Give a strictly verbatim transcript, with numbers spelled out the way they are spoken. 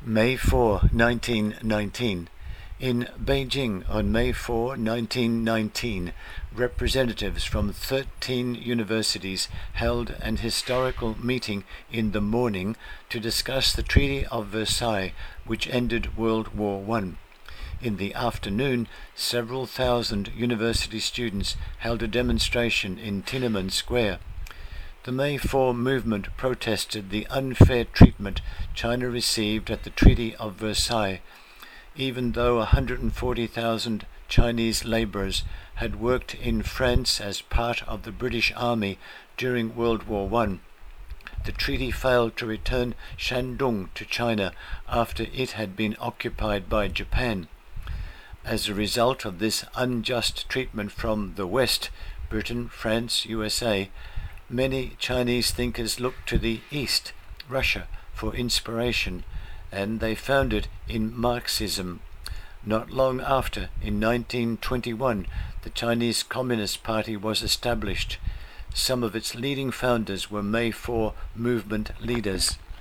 May fourth, nineteen nineteen. In Beijing on May fourth, nineteen nineteen, representatives from thirteen universities held an historical meeting in the morning to discuss the Treaty of Versailles, which ended World War One. In the afternoon, several thousand university students held a demonstration in Tiananmen Square. The May fourth movement protested the unfair treatment China received at the Treaty of Versailles, even though one hundred forty thousand Chinese laborers had worked in France as part of the British Army during World War One. The treaty failed to return Shandong to China after it had been occupied by Japan. As a result of this unjust treatment from the West, Britain, France, U S A, many Chinese thinkers looked to the East, Russia, for inspiration, and they found it in Marxism. Not long after, in nineteen twenty-one, the Chinese Communist Party was established. Some of its leading founders were May fourth movement leaders.